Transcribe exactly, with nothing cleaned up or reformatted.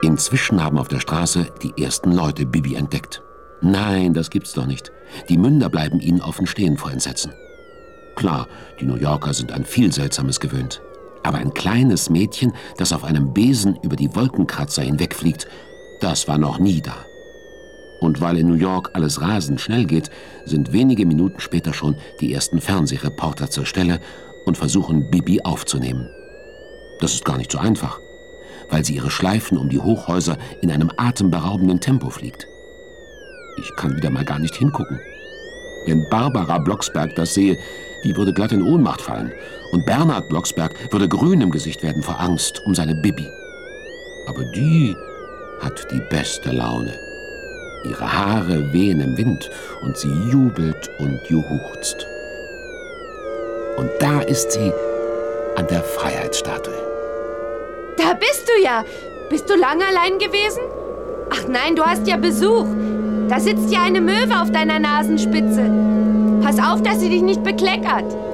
Inzwischen haben auf der Straße die ersten Leute Bibi entdeckt. Nein, das gibt's doch nicht. Die Münder bleiben ihnen offen stehen vor Entsetzen. Klar, die New Yorker sind an viel Seltsames gewöhnt. Aber ein kleines Mädchen, das auf einem Besen über die Wolkenkratzer hinwegfliegt, das war noch nie da. Und weil in New York alles rasend schnell geht, sind wenige Minuten später schon die ersten Fernsehreporter zur Stelle und versuchen, Bibi aufzunehmen. Das ist gar nicht so einfach, weil sie ihre Schleifen um die Hochhäuser in einem atemberaubenden Tempo fliegt. Ich kann wieder mal gar nicht hingucken. Wenn Barbara Blocksberg das sehe, die würde glatt in Ohnmacht fallen. Und Bernhard Blocksberg würde grün im Gesicht werden vor Angst um seine Bibi. Aber die hat die beste Laune. Ihre Haare wehen im Wind und sie jubelt und juchzt. Und da ist sie an der Freiheitsstatue. Da bist du ja. Bist du lang allein gewesen? Ach nein, du hast ja Besuch. Da sitzt ja eine Möwe auf deiner Nasenspitze. Pass auf, dass sie dich nicht bekleckert.